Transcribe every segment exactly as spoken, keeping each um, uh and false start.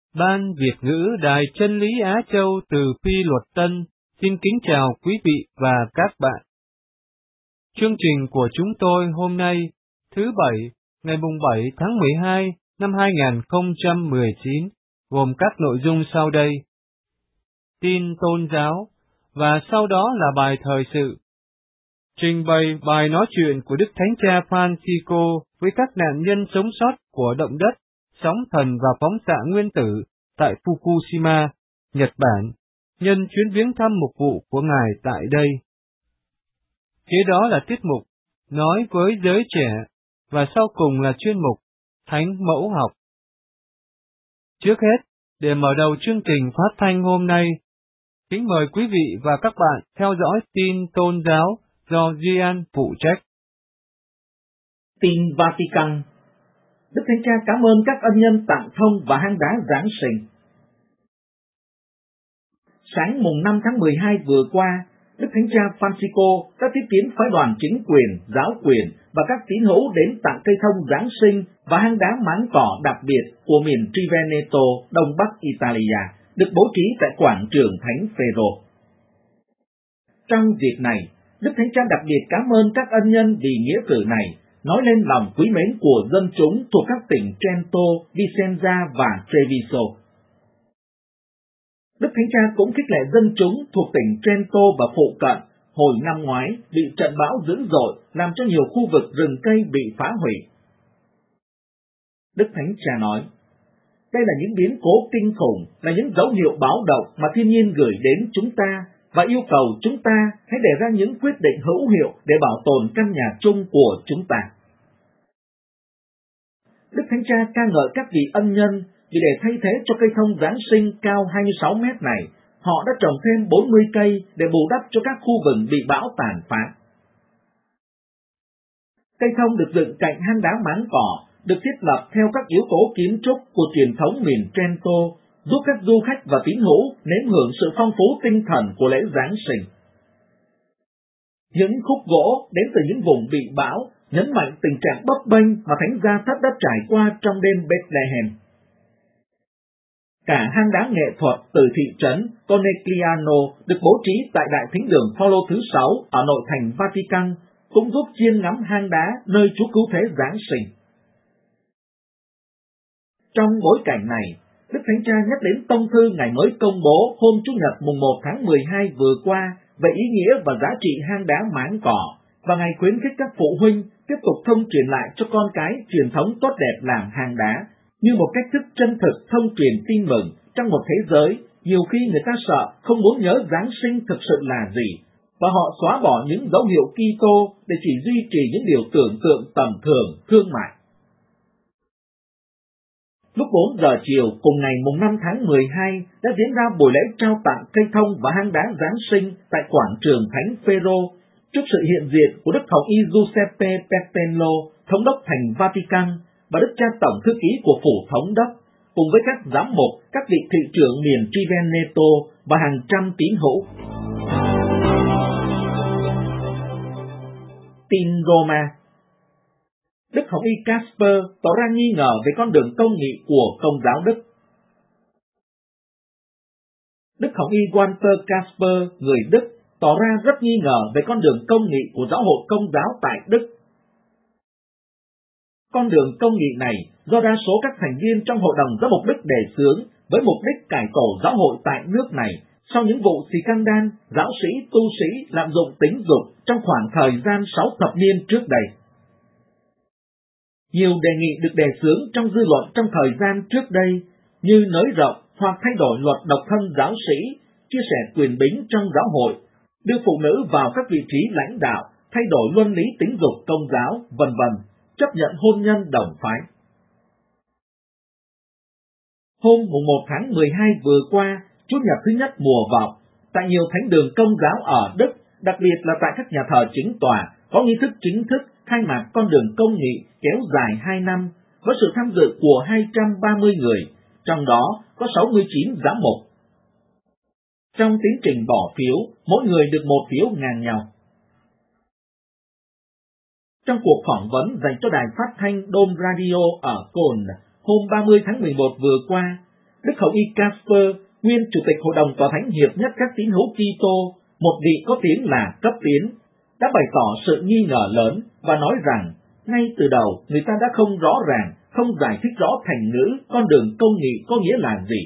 Ban Việt ngữ Đài Chân lý Á Châu từ Phi Luật Tân xin kính chào quý vị và các bạn. Chương trình của chúng tôi hôm nay, thứ Bảy, ngày bảy tháng mười hai năm hai nghìn không trăm mười chín, gồm các nội dung sau đây. Tin tôn giáo, và sau đó là bài thời sự. Trình bày bài nói chuyện của Đức Thánh Cha Francisco với các nạn nhân sống sót của động đất, sóng thần và phóng xạ nguyên tử tại Fukushima, Nhật Bản, nhân chuyến viếng thăm mục vụ của Ngài tại đây. Kế đó là tiết mục Nói với giới trẻ, và sau cùng là chuyên mục Thánh mẫu học. Trước hết, để mở đầu chương trình phát thanh hôm nay, kính mời quý vị và các bạn theo dõi tin tôn giáo do Gian phụ trách. Tin Vatican. Đức Thánh Cha cảm ơn các ân nhân tặng thông và hang đá Giáng sinh. Sáng mùng năm tháng mười hai vừa qua, Đức Thánh Cha Francisco đã tiếp kiến phái đoàn chính quyền, giáo quyền và các tín hữu đến tặng cây thông Giáng sinh và hang đá máng cỏ đặc biệt của miền Triveneto, đông bắc Italia, được bố trí tại quảng trường Thánh Phêrô. Trong dịp này, Đức Thánh Cha đặc biệt cảm ơn các ân nhân vì nghĩa cử này, nói lên lòng quý mến của dân chúng thuộc các tỉnh Trento, Vicenza và Treviso. Đức Thánh Cha cũng khích lệ dân chúng thuộc tỉnh Trento và phụ cận hồi năm ngoái bị trận bão dữ dội làm cho nhiều khu vực rừng cây bị phá hủy. Đức Thánh Cha nói, đây là những biến cố kinh khủng, là những dấu hiệu báo động mà thiên nhiên gửi đến chúng ta và yêu cầu chúng ta hãy đề ra những quyết định hữu hiệu để bảo tồn căn nhà chung của chúng ta. Đức Thánh Cha ca ngợi các vị ân nhân vì để thay thế cho cây thông Giáng sinh cao hai mươi sáu mét này, họ đã trồng thêm bốn mươi cây để bù đắp cho các khu vườn bị bão tàn phá. Cây thông được dựng cạnh hang đá máng cỏ, được thiết lập theo các yếu tố kiến trúc của truyền thống miền Trento, giúp các du khách và tín hữu nếm hưởng sự phong phú tinh thần của lễ Giáng sinh. Những khúc gỗ đến từ những vùng bị bão nhấn mạnh tình trạng bấp bênh mà Thánh Gia Thất đã trải qua trong đêm Bethlehem. Cả hang đá nghệ thuật từ thị trấn Conegliano được bố trí tại Đại Thính đường Phaolô thứ sáu ở nội thành Vatican cũng giúp chiêm ngắm hang đá nơi Chúa Cứu Thế Giáng sinh. Trong bối cảnh này, Đức Thánh Cha nhắc đến tông thư Ngài mới công bố hôm Chủ nhật mùng một tháng mười hai vừa qua về ý nghĩa và giá trị hang đá máng cỏ, và Ngài khuyến khích các phụ huynh tiếp tục thông truyền lại cho con cái truyền thống tốt đẹp làm hang đá, như một cách thức chân thực thông truyền tin mừng trong một thế giới nhiều khi người ta sợ không muốn nhớ Giáng sinh thực sự là gì, và họ xóa bỏ những dấu hiệu Kitô để chỉ duy trì những điều tưởng tượng tầm thường, thương mại. Lúc bốn giờ chiều cùng ngày mùng năm tháng mười hai đã diễn ra buổi lễ trao tặng cây thông và hang đá Giáng sinh tại quảng trường Thánh Phêrô, trước sự hiện diện của Đức Hồng Y Giuseppe Peppello, thống đốc thành Vatican, và Đức Cha Tổng Thư ký của Phủ Thống đốc, cùng với các giám mục, các vị thị trưởng miền Triveneto và hàng trăm tín hữu. Tin Roma. Đức Hồng Y Casper tỏ ra nghi ngờ về con đường công nghị của Công giáo Đức. Đức Hồng Y Walter Casper, người Đức, tỏ ra rất nghi ngờ về con đường công nghị của giáo hội Công giáo tại Đức. Con đường công nghị này do đa số các thành viên trong hội đồng giám mục Đức đề xướng với mục đích cải tổ giáo hội tại nước này sau những vụ scandal giáo sĩ tu sĩ lạm dụng tính dục trong khoảng thời gian sáu thập niên trước đây. Nhiều đề nghị được đề xướng trong dư luận trong thời gian trước đây như nới rộng hoặc thay đổi luật độc thân giáo sĩ, chia sẻ quyền bính trong giáo hội, đưa phụ nữ vào các vị trí lãnh đạo, thay đổi luân lý tính dục Công giáo, vân vân, chấp nhận hôn nhân đồng phái. Hôm mùng một tháng mười hai vừa qua, Chủ nhật thứ nhất mùa vọng, tại nhiều thánh đường Công giáo ở Đức, đặc biệt là tại các nhà thờ chính tòa, có nghi thức chính thức khai mạc con đường công nghị kéo dài hai năm với sự tham dự của hai trăm ba mươi người, trong đó có sáu mươi chín giám mục. Trong tiến trình bỏ phiếu, mỗi người được một phiếu ngang nhau. Trong cuộc phỏng vấn dành cho đài phát thanh Dom Radio ở Cologne hôm ba mươi tháng mười một vừa qua, Đức Hồng Y Casper, nguyên Chủ tịch Hội đồng Tòa Thánh Hiệp nhất các tín hữu Kitô, một vị có tiếng là cấp tiến, đã bày tỏ sự nghi ngờ lớn và nói rằng ngay từ đầu người ta đã không rõ ràng, không giải thích rõ thành ngữ con đường công nghị có nghĩa là gì.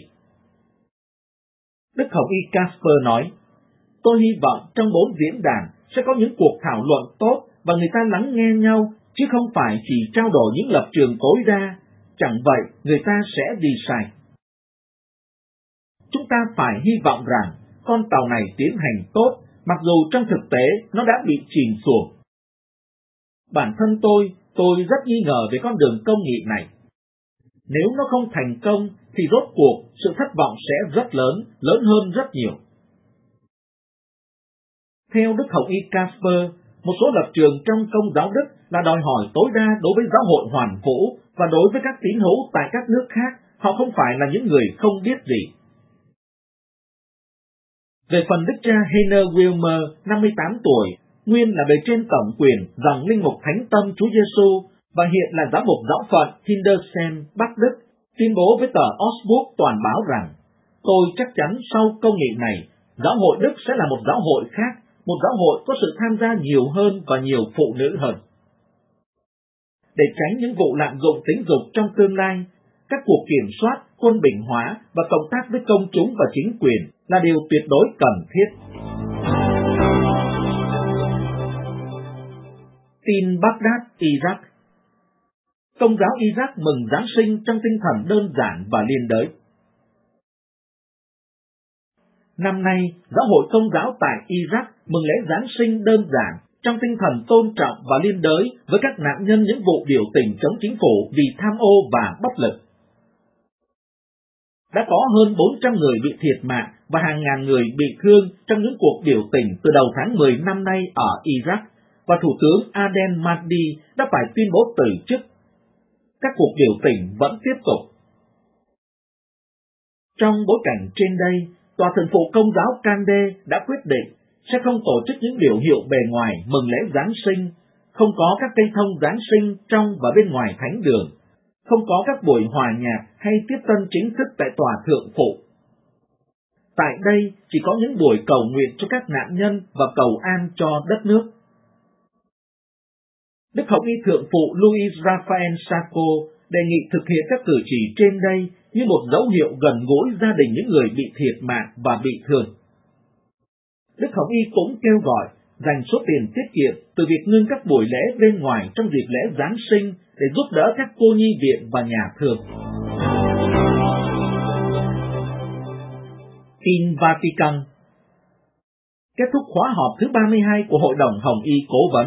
Đức Hồng Y Casper nói, tôi hy vọng trong bốn diễn đàn sẽ có những cuộc thảo luận tốt và người ta lắng nghe nhau, chứ không phải chỉ trao đổi những lập trường tối đa, chẳng vậy người ta sẽ đi sai. Chúng ta phải hy vọng rằng con tàu này tiến hành tốt, mặc dù trong thực tế nó đã bị chìm xuồng. Bản thân tôi, tôi rất nghi ngờ về con đường công nghị này. Nếu nó không thành công, thì rốt cuộc sự thất vọng sẽ rất lớn, lớn hơn rất nhiều. Theo Đức Hồng Y Casper, một số lập trường trong Công giáo Đức là đòi hỏi tối đa đối với giáo hội hoàn vũ, và đối với các tín hữu tại các nước khác, họ không phải là những người không biết gì. Về phần Đức cha Heiner Wilmer, năm mươi tám tuổi, nguyên là bề trên tổng quyền dòng linh mục Thánh Tâm Chúa Giêsu và hiện là giám mục giáo phận Hildesheim, Bắc Đức, tuyên bố với tờ Augsburg Toàn báo rằng, tôi chắc chắn sau công nghị này, giáo hội Đức sẽ là một giáo hội khác, một giáo hội có sự tham gia nhiều hơn và nhiều phụ nữ hơn. Để tránh những vụ lạm dụng tính dục trong tương lai, các cuộc kiểm soát, quân bình hóa và cộng tác với công chúng và chính quyền là điều tuyệt đối cần thiết. Tin Baghdad, Iraq. Công giáo Iraq mừng Giáng sinh trong tinh thần đơn giản và liên đới. Năm nay, giáo hội Công giáo tại Iraq mừng lễ Giáng sinh đơn giản trong tinh thần tôn trọng và liên đới với các nạn nhân những vụ biểu tình chống chính phủ vì tham ô và bất lực. Đã có hơn bốn trăm người bị thiệt mạng và hàng ngàn người bị thương trong những cuộc biểu tình từ đầu tháng mười năm nay ở Iraq, và Thủ tướng Aden Mahdi đã phải tuyên bố từ chức. Các cuộc biểu tình vẫn tiếp tục. Trong bối cảnh trên đây, Tòa Thượng phụ Công giáo Kande đã quyết định sẽ không tổ chức những biểu hiệu bề ngoài mừng lễ Giáng sinh, không có các cây thông Giáng sinh trong và bên ngoài thánh đường, không có các buổi hòa nhạc hay tiếp tân chính thức tại Tòa Thượng phụ. Tại đây chỉ có những buổi cầu nguyện cho các nạn nhân và cầu an cho đất nước. Đức Hồng Y Thượng phụ Luis Rafael Sacco đề nghị thực hiện các cử chỉ trên đây như một dấu hiệu gần gũi gia đình những người bị thiệt mạng và bị thương. Đức Hồng Y cũng kêu gọi dành số tiền tiết kiệm từ việc ngưng các buổi lễ bên ngoài trong dịp lễ Giáng sinh để giúp đỡ các cô nhi viện và nhà thương. Tin Vatican. Kết thúc khóa họp thứ ba mươi hai của Hội đồng Hồng Y Cố vấn.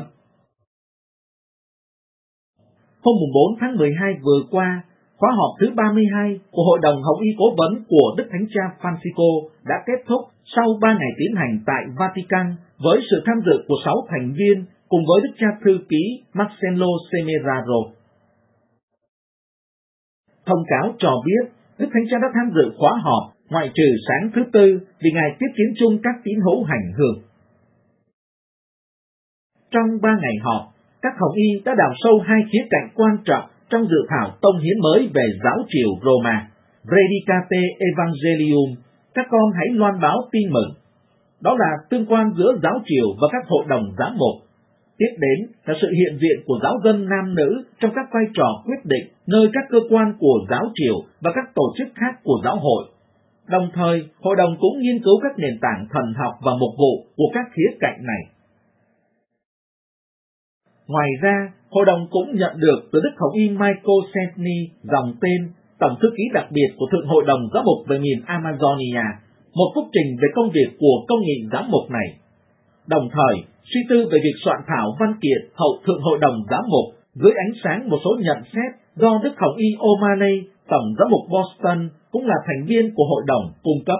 Hôm bốn tháng mười hai vừa qua, khóa họp thứ ba mươi hai của Hội đồng Hồng Y Cố vấn của Đức Thánh Cha Francisco đã kết thúc sau ba ngày tiến hành tại Vatican với sự tham dự của sáu thành viên cùng với Đức cha Thư ký Marcello Semeraro. Thông cáo cho biết, Đức Thánh Cha đã tham dự khóa họp ngoại trừ sáng thứ Tư vì Ngài tiếp kiến chung các tín hữu hành hương. Trong ba ngày họp, các Hồng Y đã đào sâu hai khía cạnh quan trọng trong dự thảo tông hiến mới về giáo triều Roma, Predicate Evangelium, các con hãy loan báo tin mừng. Đó là tương quan giữa giáo triều và các hội đồng giám mục. Tiếp đến là sự hiện diện của giáo dân nam nữ trong các vai trò quyết định nơi các cơ quan của giáo triều và các tổ chức khác của giáo hội. Đồng thời, hội đồng cũng nghiên cứu các nền tảng thần học và mục vụ của các khía cạnh này. Ngoài ra, hội đồng cũng nhận được từ Đức Hồng Y Michael Sentny dòng tên Tổng thư ký đặc biệt của Thượng Hội đồng Giám mục về miền Amazonia, một phúc trình về công việc của công nghị giám mục này. Đồng thời, suy tư về việc soạn thảo văn kiện hậu Thượng Hội đồng Giám mục dưới ánh sáng một số nhận xét do Đức Hồng Y O'Malley, Tổng giám mục Boston, cũng là thành viên của hội đồng cung cấp.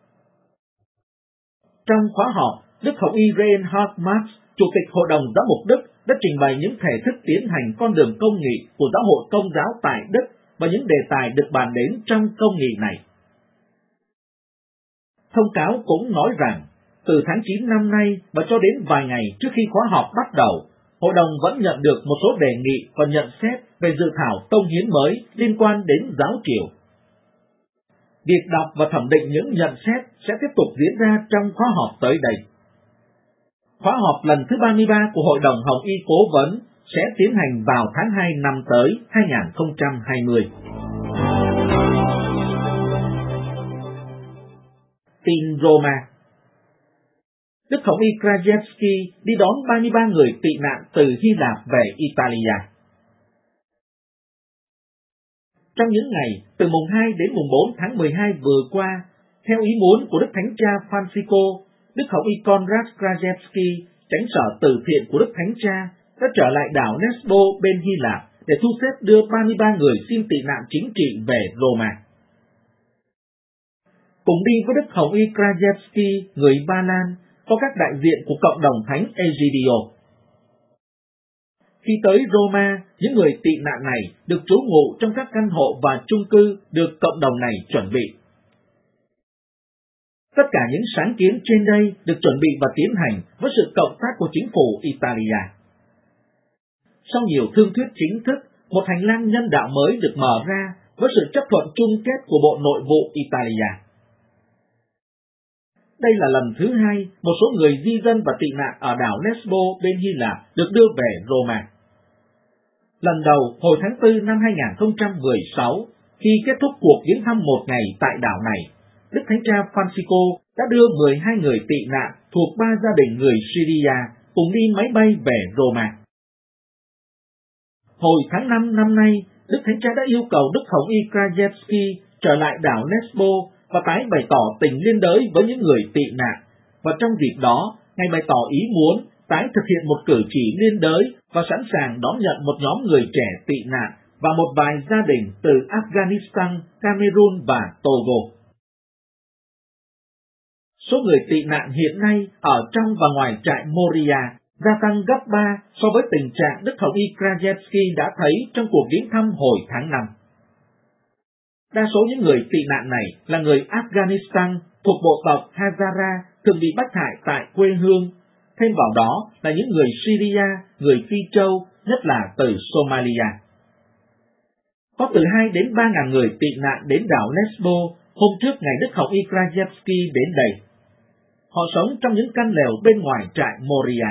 Trong khóa họp, Đức Hồng Y Reinhard Marx, Chủ tịch Hội đồng Giám mục Đức, đã trình bày những thể thức tiến hành con đường công nghị của giáo hội Công giáo tại Đức và những đề tài được bàn đến trong công nghị này. Thông cáo cũng nói rằng, từ tháng chín năm nay và cho đến vài ngày trước khi khóa họp bắt đầu, Hội đồng vẫn nhận được một số đề nghị và nhận xét về dự thảo tông hiến mới liên quan đến giáo triều. việc đọc và thẩm định những nhận xét sẽ tiếp tục diễn ra trong khóa họp tới đây. Khóa họp lần thứ ba mươi ba của Hội đồng Hồng Y Cố vấn sẽ tiến hành vào tháng hai năm tới hai nghìn không trăm hai mươi. Tin Roma. Đức Hồng Y Krajewski đi đón ba mươi ba người tị nạn từ Hy Lạp về Italia. Trong những ngày từ mùng hai đến mùng bốn tháng mười hai vừa qua, theo ý muốn của Đức Thánh Cha Francisco, Đức Hồng Y Konrad Krajewski, chánh sở từ thiện của Đức Thánh Cha, đã trở lại đảo Lesbo bên Hy Lạp để thu xếp đưa ba mươi ba người xin tị nạn chính trị về Roma. Cùng đi với Đức Hồng Y Krajewski, người Ba Lan, có các đại diện của cộng đồng Thánh Egidio. Khi tới Roma, những người tị nạn này được trú ngụ trong các căn hộ và chung cư được cộng đồng này chuẩn bị. Tất cả những sáng kiến trên đây được chuẩn bị và tiến hành với sự cộng tác của chính phủ Italia. Sau nhiều thương thuyết chính thức, một hành lang nhân đạo mới được mở ra với sự chấp thuận chung kết của Bộ Nội vụ Italia. Đây là lần thứ hai một số người di dân và tị nạn ở đảo Lesbo bên Hy Lạp được đưa về Roma. Lần đầu hồi tháng tư năm hai nghìn không trăm mười sáu, khi kết thúc cuộc viếng thăm một ngày tại đảo này, Đức Thánh Cha Francisco đã đưa mười hai người tị nạn thuộc ba gia đình người Syria cùng đi máy bay về Roma. Hồi tháng năm năm nay, Đức Thánh Cha đã yêu cầu Đức Hồng Y Krajewski trở lại đảo Lesbo và tái bày tỏ tình liên đới với những người tị nạn, và trong dịp đó, Ngài bày tỏ ý muốn tái thực hiện một cử chỉ liên đới và sẵn sàng đón nhận một nhóm người trẻ tị nạn và một vài gia đình từ Afghanistan, Cameroon và Togo. Số người tị nạn hiện nay ở trong và ngoài trại Moria gia tăng gấp ba so với tình trạng Đức Hồng Y Krajewski đã thấy trong cuộc viếng thăm hồi tháng năm. Đa số những người tị nạn này là người Afghanistan thuộc bộ tộc Hazara thường bị bắt hại tại quê hương, thêm vào đó là những người Syria, người Phi Châu, nhất là từ Somalia. Có từ hai đến ba ngàn người tị nạn đến đảo Lesbo hôm trước ngày Đức Hồng Y Krajewski đến đây. Họ sống trong những căn lều bên ngoài trại Moria.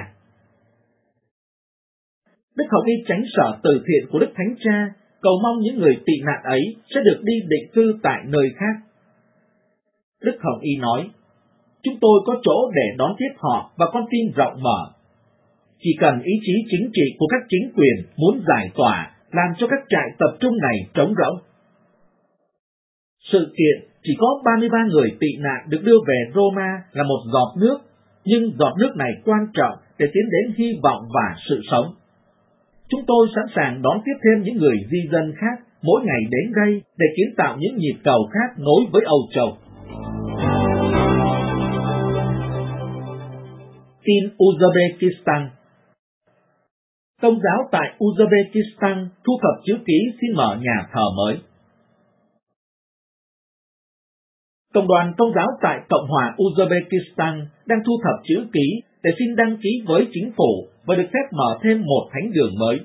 Đức Hồng Y chánh sở từ thiện của Đức Thánh Cha cầu mong những người tị nạn ấy sẽ được đi định cư tại nơi khác. Đức Hồng Y nói, chúng tôi có chỗ để đón tiếp họ và con tim rộng mở. Chỉ cần ý chí chính trị của các chính quyền muốn giải tỏa, làm cho các trại tập trung này trống rỗng. Sự kiện chỉ có ba mươi ba người tị nạn được đưa về Roma là một giọt nước, nhưng giọt nước này quan trọng để tiến đến hy vọng và sự sống. Chúng tôi sẵn sàng đón tiếp thêm những người di dân khác mỗi ngày đến đây để kiến tạo những nhịp cầu khác nối với Âu Châu. Tin Uzbekistan. Công giáo tại Uzbekistan thu thập chữ ký xin mở nhà thờ mới. Cộng đoàn Công giáo tại Cộng hòa Uzbekistan đang thu thập chữ ký để xin đăng ký với chính phủ và được phép mở thêm một thánh đường mới.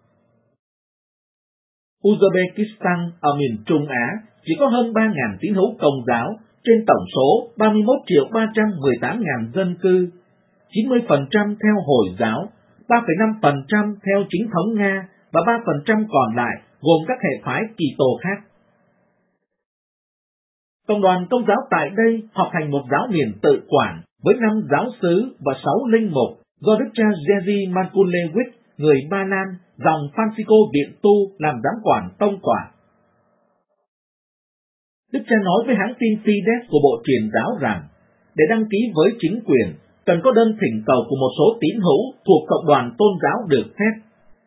Uzbekistan ở miền Trung Á chỉ có hơn ba nghìn tín hữu Công giáo trên tổng số ba mươi mốt triệu ba trăm mười tám nghìn dân cư, chín mươi phần trăm theo Hồi giáo, ba phẩy năm phần trăm theo Chính thống Nga và ba phần trăm còn lại gồm các hệ phái Kitô khác. Cộng đoàn Công giáo tại đây họp thành một giáo miền tự quản với năm giáo xứ và sáu linh mục do Đức cha Jerzy Markulewicz, người Ba Lan, dòng Francisco Viện Tu làm giám quản tông quản. Đức cha nói với hãng tin Fides của Bộ Truyền giáo rằng, để đăng ký với chính quyền, cần có đơn thỉnh cầu của một số tín hữu thuộc cộng đoàn tôn giáo được phép.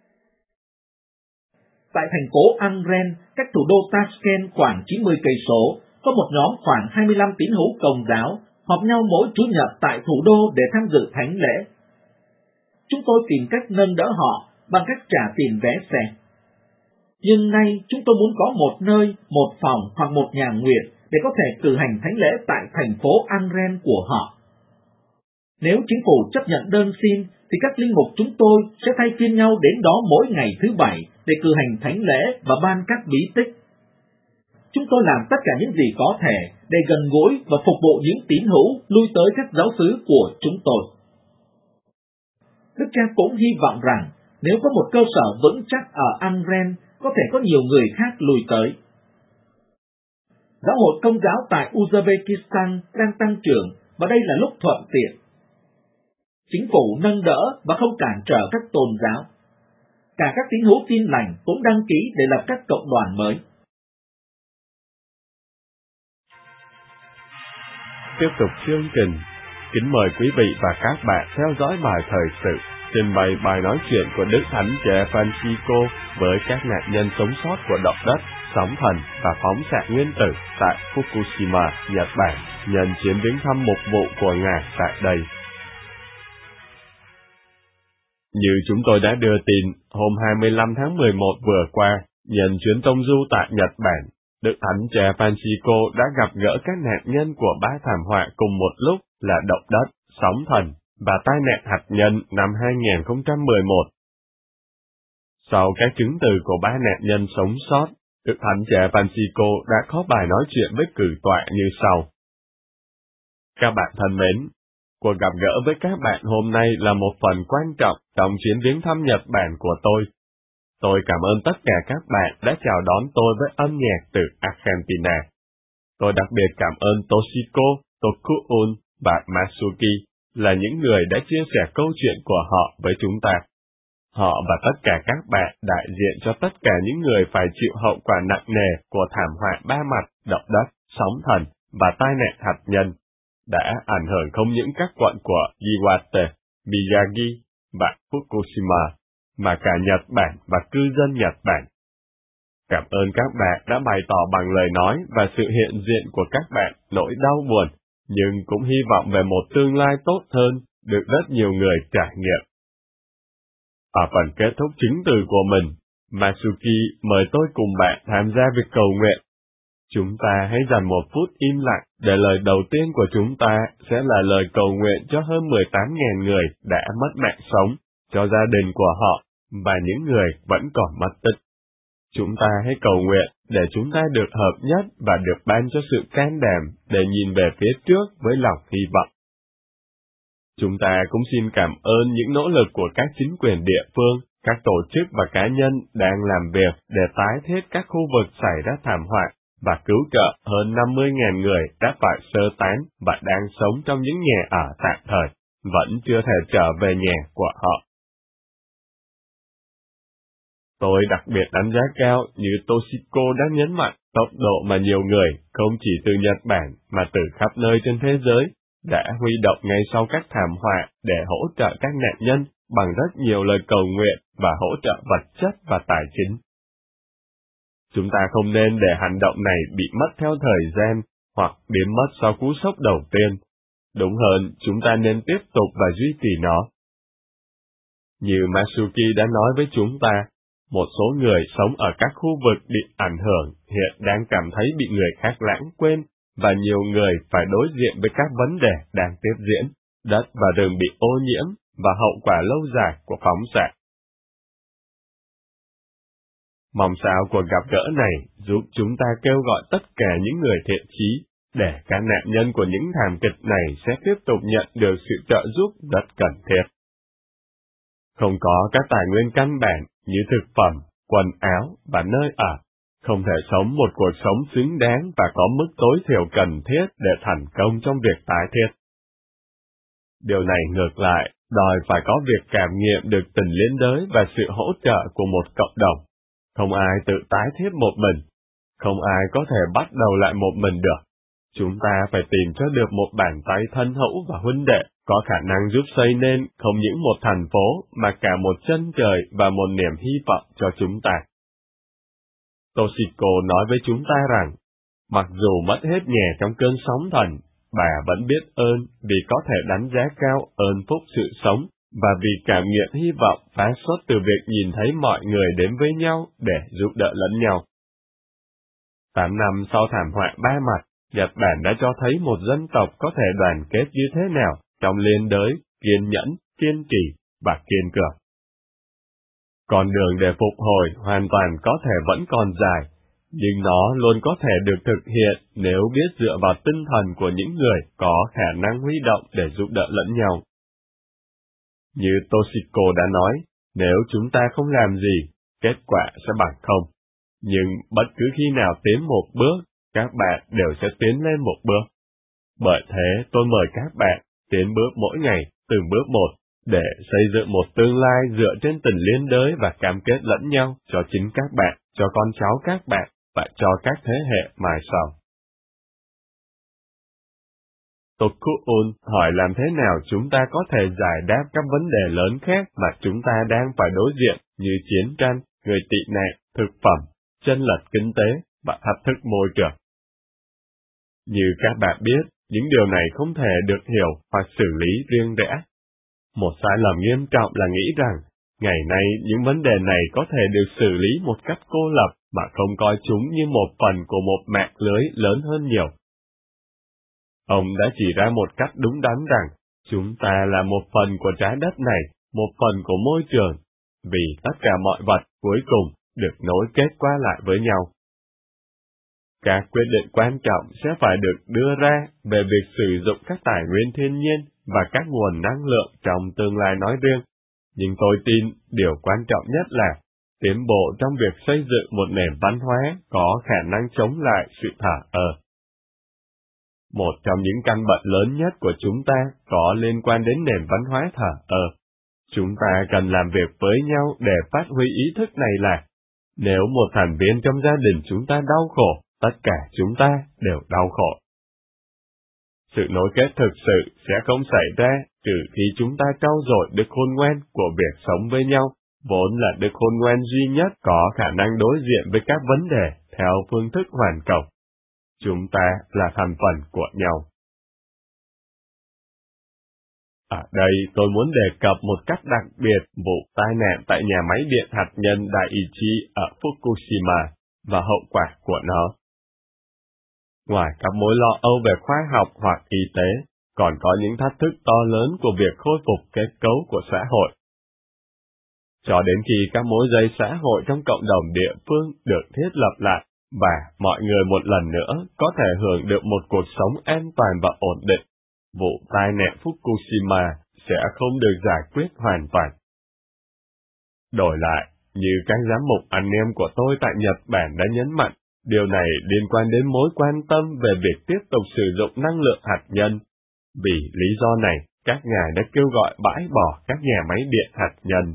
Tại thành phố Angren, cách thủ đô Tashkent khoảng chín mươi cây số, có một nhóm khoảng hai mươi lăm tín hữu Công giáo họp nhau mỗi Chủ nhật tại thủ đô để tham dự thánh lễ. Chúng tôi tìm cách nâng đỡ họ bằng cách trả tiền vé xe. Nhưng nay chúng tôi muốn có một nơi, một phòng hoặc một nhà nguyện để có thể cử hành thánh lễ tại thành phố Angren của họ. Nếu chính phủ chấp nhận đơn xin, thì các linh mục chúng tôi sẽ thay phiên nhau đến đó mỗi ngày thứ bảy để cử hành thánh lễ và ban các bí tích. chúng tôi làm tất cả những gì có thể để gần gũi và phục vụ những tín hữu lui tới các giáo xứ của chúng tôi. Đức cha cũng hy vọng rằng nếu có một cơ sở vững chắc ở Angren, có thể có nhiều người khác lui tới. Giáo hội Công giáo tại Uzbekistan đang tăng trưởng và đây là lúc thuận tiện. Chính phủ nâng đỡ và không cản trở các tôn giáo. Cả các tín hữu tin lành cũng đăng ký để lập các cộng đoàn mới. Tiếp tục chương trình, kính mời quý vị và các bạn theo dõi bài thời sự trình bày bài nói chuyện của Đức Thánh Cha Francisco với các nạn nhân sống sót của động đất, sóng thần và phóng xạ nguyên tử tại Fukushima, Nhật Bản, nhân chuyến viếng thăm mục vụ của Ngài tại đây. Như chúng tôi đã đưa tin, hôm hai mươi lăm tháng mười một vừa qua, nhân chuyến tông du tại Nhật Bản, Đức Thánh Cha Francisco đã gặp gỡ các nạn nhân của ba thảm họa cùng một lúc là động đất, sóng thần và tai nạn hạt nhân năm hai nghìn không trăm mười một. Sau các chứng từ của ba nạn nhân sống sót, Đức Thánh Cha Francisco đã có bài nói chuyện với cử tọa như sau. Các bạn thân mến, cuộc gặp gỡ với các bạn hôm nay là một phần quan trọng trong chuyến viếng thăm Nhật Bản của tôi. Tôi cảm ơn tất cả các bạn đã chào đón tôi với âm nhạc từ Argentina. Tôi đặc biệt cảm ơn Toshiko, Tokuun và Matsuki là những người đã chia sẻ câu chuyện của họ với chúng ta. Họ và tất cả các bạn đại diện cho tất cả những người phải chịu hậu quả nặng nề của thảm họa ba mặt, động đất, sóng thần và tai nạn hạt nhân, đã ảnh hưởng không những các quận của Iwate, Miyagi và Fukushima, mà cả Nhật Bản và cư dân Nhật Bản. Cảm ơn các bạn đã bày tỏ bằng lời nói và sự hiện diện của các bạn nỗi đau buồn, nhưng cũng hy vọng về một tương lai tốt hơn, được rất nhiều người trải nghiệm. Ở phần kết thúc chứng từ của mình, Matsuki mời tôi cùng bạn tham gia việc cầu nguyện. Chúng ta hãy dành một phút im lặng để lời đầu tiên của chúng ta sẽ là lời cầu nguyện cho hơn mười tám nghìn người đã mất mạng sống, cho gia đình của họ và những người vẫn còn mất tích. Chúng ta hãy cầu nguyện để chúng ta được hợp nhất và được ban cho sự can đảm để nhìn về phía trước với lòng hy vọng. Chúng ta cũng xin cảm ơn những nỗ lực của các chính quyền địa phương, các tổ chức và cá nhân đang làm việc để tái thiết các khu vực xảy ra thảm họa và cứu trợ hơn năm mươi nghìn người đã phải sơ tán và đang sống trong những nhà ở tạm thời, vẫn chưa thể trở về nhà của họ. Tôi đặc biệt đánh giá cao như Toshiko đã nhấn mạnh tốc độ mà nhiều người, không chỉ từ Nhật Bản mà từ khắp nơi trên thế giới, đã huy động ngay sau các thảm họa để hỗ trợ các nạn nhân bằng rất nhiều lời cầu nguyện và hỗ trợ vật chất và tài chính. Chúng ta không nên để hành động này bị mất theo thời gian hoặc biến mất sau cú sốc đầu tiên. Đúng hơn, chúng ta nên tiếp tục và duy trì nó. Như Matsuki đã nói với chúng ta, một số người sống ở các khu vực bị ảnh hưởng hiện đang cảm thấy bị người khác lãng quên, và nhiều người phải đối diện với các vấn đề đang tiếp diễn, đất và rừng bị ô nhiễm và hậu quả lâu dài của phóng xạ. Mong sao cuộc gặp gỡ này giúp chúng ta kêu gọi tất cả những người thiện chí, để các nạn nhân của những thảm kịch này sẽ tiếp tục nhận được sự trợ giúp rất cần thiết. Không có các tài nguyên căn bản như thực phẩm, quần áo và nơi ở, không thể sống một cuộc sống xứng đáng và có mức tối thiểu cần thiết để thành công trong việc tái thiết. Điều này ngược lại, đòi phải có việc cảm nghiệm được tình liên đới và sự hỗ trợ của một cộng đồng. Không ai tự tái thiết một mình, không ai có thể bắt đầu lại một mình được. Chúng ta phải tìm cho được một bàn tay thân hữu và huynh đệ, có khả năng giúp xây nên không những một thành phố mà cả một chân trời và một niềm hy vọng cho chúng ta. Toshiko nói với chúng ta rằng, mặc dù mất hết nhà trong cơn sóng thần, bà vẫn biết ơn vì có thể đánh giá cao ơn phúc sự sống, và vì cảm nghiệm hy vọng phát xuất từ việc nhìn thấy mọi người đến với nhau để giúp đỡ lẫn nhau. Tám năm sau thảm họa ba mặt, Nhật Bản đã cho thấy một dân tộc có thể đoàn kết như thế nào trong liên đới, kiên nhẫn, kiên trì và kiên cường. Con đường để phục hồi hoàn toàn có thể vẫn còn dài, nhưng nó luôn có thể được thực hiện nếu biết dựa vào tinh thần của những người có khả năng huy động để giúp đỡ lẫn nhau. Như Toshiko đã nói, nếu chúng ta không làm gì, kết quả sẽ bằng không. Nhưng bất cứ khi nào tiến một bước, các bạn đều sẽ tiến lên một bước. Bởi thế tôi mời các bạn tiến bước mỗi ngày, từng bước một, để xây dựng một tương lai dựa trên tình liên đới và cam kết lẫn nhau cho chính các bạn, cho con cháu các bạn, và cho các thế hệ mai sau. Tokuun hỏi làm thế nào chúng ta có thể giải đáp các vấn đề lớn khác mà chúng ta đang phải đối diện như chiến tranh, người tị nạn, thực phẩm, chênh lệch kinh tế và thách thức môi trường. Như các bạn biết, những điều này không thể được hiểu hoặc xử lý riêng rẽ. Một sai lầm nghiêm trọng là nghĩ rằng, ngày nay những vấn đề này có thể được xử lý một cách cô lập mà không coi chúng như một phần của một mạng lưới lớn hơn nhiều. Ông đã chỉ ra một cách đúng đắn rằng, chúng ta là một phần của trái đất này, một phần của môi trường, vì tất cả mọi vật cuối cùng được nối kết qua lại với nhau. Các quyết định quan trọng sẽ phải được đưa ra về việc sử dụng các tài nguyên thiên nhiên và các nguồn năng lượng trong tương lai nói riêng, nhưng tôi tin điều quan trọng nhất là tiến bộ trong việc xây dựng một nền văn hóa có khả năng chống lại sự thờ ơ. Một trong những căn bệnh lớn nhất của chúng ta có liên quan đến nền văn hóa thờ ơ. Chúng ta cần làm việc với nhau để phát huy ý thức này là, nếu một thành viên trong gia đình chúng ta đau khổ, tất cả chúng ta đều đau khổ. Sự nối kết thực sự sẽ không xảy ra trừ khi chúng ta trau dồi đức khôn ngoan của việc sống với nhau, vốn là đức khôn ngoan duy nhất có khả năng đối diện với các vấn đề theo phương thức hoàn cầu. Chúng ta là thành phần của nhau. Ở đây tôi muốn đề cập một cách đặc biệt vụ tai nạn tại nhà máy điện hạt nhân Daiichi ở Fukushima và hậu quả của nó. Ngoài các mối lo âu về khoa học hoặc y tế, còn có những thách thức to lớn của việc khôi phục kết cấu của xã hội. Cho đến khi các mối dây xã hội trong cộng đồng địa phương được thiết lập lại, và mọi người một lần nữa có thể hưởng được một cuộc sống an toàn và ổn định, vụ tai nạn Fukushima sẽ không được giải quyết hoàn toàn. Đổi lại, như các giám mục anh em của tôi tại Nhật Bản đã nhấn mạnh, điều này liên quan đến mối quan tâm về việc tiếp tục sử dụng năng lượng hạt nhân. Vì lý do này, các ngài đã kêu gọi bãi bỏ các nhà máy điện hạt nhân.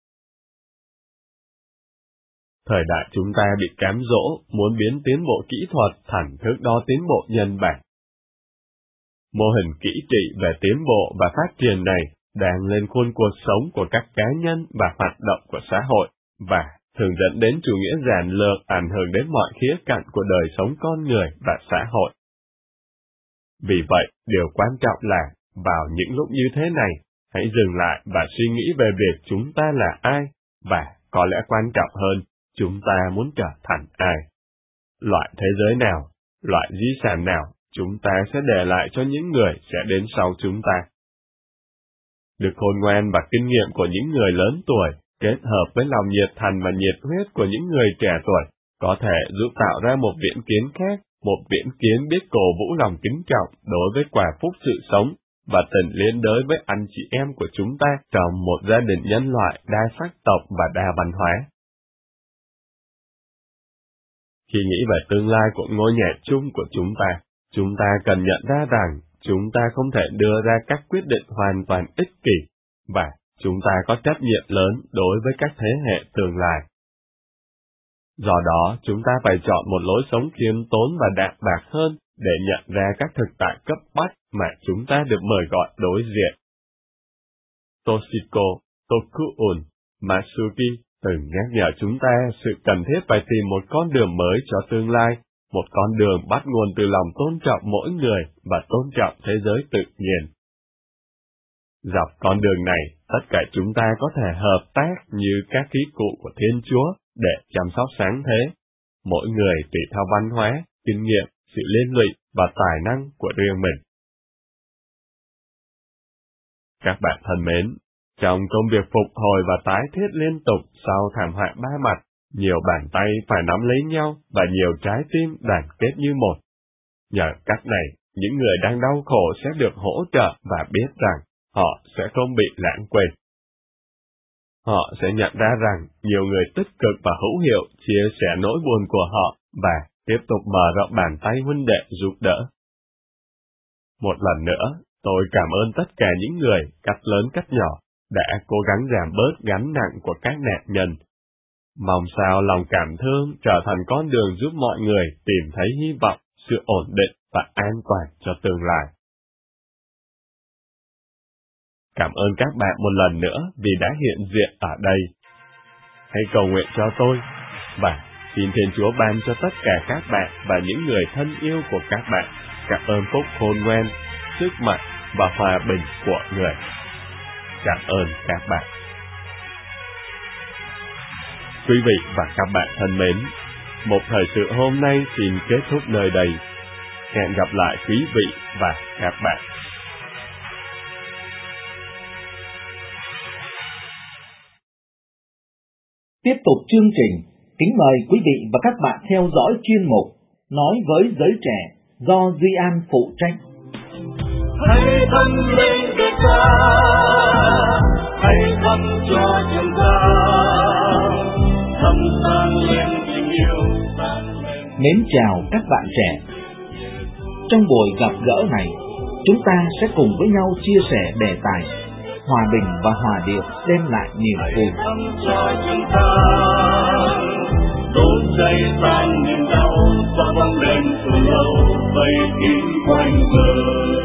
Thời đại chúng ta bị cám dỗ muốn biến tiến bộ kỹ thuật thành thước đo tiến bộ nhân bản. Mô hình kỹ trị về tiến bộ và phát triển này đang lên khuôn cuộc sống của các cá nhân và hoạt động của xã hội, và thường dẫn đến chủ nghĩa giản lược ảnh hưởng đến mọi khía cạnh của đời sống con người và xã hội. Vì vậy, điều quan trọng là, vào những lúc như thế này, hãy dừng lại và suy nghĩ về việc chúng ta là ai, và, có lẽ quan trọng hơn, chúng ta muốn trở thành ai. Loại thế giới nào, loại di sản nào, chúng ta sẽ để lại cho những người sẽ đến sau chúng ta. Được khôn ngoan và kinh nghiệm của những người lớn tuổi, kết hợp với lòng nhiệt thành và nhiệt huyết của những người trẻ tuổi, có thể giúp tạo ra một viễn kiến khác, một viễn kiến biết cổ vũ lòng kính trọng đối với quả phúc sự sống, và tình liên đới với anh chị em của chúng ta trong một gia đình nhân loại đa sắc tộc và đa văn hóa. Khi nghĩ về tương lai của ngôi nhà chung của chúng ta, chúng ta cần nhận ra rằng chúng ta không thể đưa ra các quyết định hoàn toàn ích kỷ, và chúng ta có trách nhiệm lớn đối với các thế hệ tương lai. Do đó, chúng ta phải chọn một lối sống khiêm tốn và đạm bạc hơn để nhận ra các thực tại cấp bách mà chúng ta được mời gọi đối diện. Toshiko Tokuun Matsuki từng nhắc nhở chúng ta sự cần thiết phải tìm một con đường mới cho tương lai, một con đường bắt nguồn từ lòng tôn trọng mỗi người và tôn trọng thế giới tự nhiên. Dọc con đường này, tất cả chúng ta có thể hợp tác như các khí cụ của Thiên Chúa để chăm sóc sáng thế, mỗi người tùy theo văn hóa, kinh nghiệm, sự liên lụy và tài năng của riêng mình. Các bạn thân mến, trong công việc phục hồi và tái thiết liên tục sau thảm họa ba mặt, Nhiều bàn tay phải nắm lấy nhau và nhiều trái tim đoàn kết như một. Nhờ cách này, những người đang đau khổ sẽ được hỗ trợ và biết rằng họ sẽ không bị lãng quên. Họ sẽ nhận ra rằng nhiều người tích cực và hữu hiệu chia sẻ nỗi buồn của họ và tiếp tục mở rộng bàn tay huynh đệ giúp đỡ. Một lần nữa, tôi cảm ơn tất cả những người, cách lớn cách nhỏ, đã cố gắng giảm bớt gánh nặng của các nạn nhân. Mong sao lòng cảm thương trở thành con đường giúp mọi người tìm thấy hy vọng, sự ổn định và an toàn cho tương lai. Cảm ơn các bạn một lần nữa vì đã hiện diện ở đây. Hãy cầu nguyện cho tôi, và xin Thiên Chúa ban cho tất cả các bạn và những người thân yêu của các bạn cảm ơn phúc khôn ngoan, sức mạnh và hòa bình của người. Cảm ơn các bạn. Quý vị và các bạn thân mến, một thời sự hôm nay xin kết thúc nơi đây. Hẹn gặp lại quý vị và các bạn. Tiếp tục chương trình, kính mời quý vị và các bạn theo dõi chuyên mục Nói với giới trẻ do Duy An phụ trách. Hãy dâng lên Đức Cha, hãy thắp cho chúng ta, thắp sáng lên tình yêu. Mến chào các bạn trẻ. Trong buổi gặp gỡ này, chúng ta sẽ cùng với nhau chia sẻ đề tài hòa bình và hòa điệu đem lại niềm vui. Đốt cháy tan niềm đau và bóng đèn từ lâu vây kín quanh người.